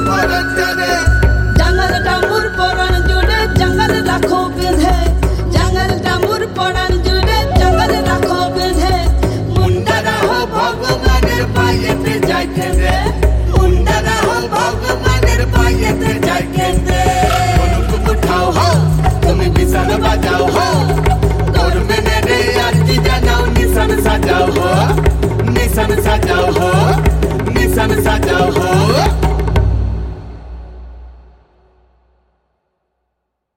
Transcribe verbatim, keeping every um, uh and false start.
পরঞ্জনে জঙ্গলটা মোর পরাণ জুড়ে জঙ্গল রাখো বেঁধে জঙ্গলটা মোর পরাণ জুড়ে জঙ্গল রাখো বেঁধে মুন্ডারা হো ভগবানের পায়েতে যাইতে দে মুন্ডারা হো ভগবানের পায়েতে যাইতে দে অনুকুপ উঠাও হো তুমি বিশাল বাজাও হো গরমেনে রে আরতি জানাও নিশান সাজাও হো নিশান সাজাও হো নিশান সাজাও হো